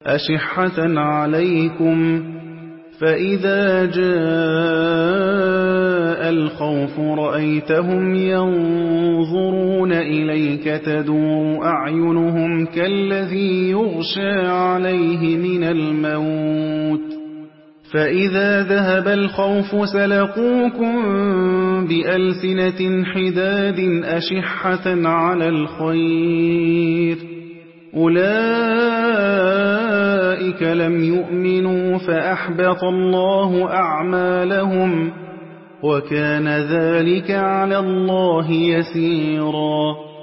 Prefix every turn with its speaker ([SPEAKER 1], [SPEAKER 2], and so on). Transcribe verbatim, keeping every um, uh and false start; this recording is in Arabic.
[SPEAKER 1] أشحة عليكم فإذا جاء الخوف رأيتهم ينظرون إليك تدور أعينهم كالذي يغشى عليه من الموت فإذا ذهب الخوف سلقوكم بألسنة حداد أشحة على الخير أولئك لم يؤمنوا فأحبط الله أعمالهم وكان ذلك على الله يسيرا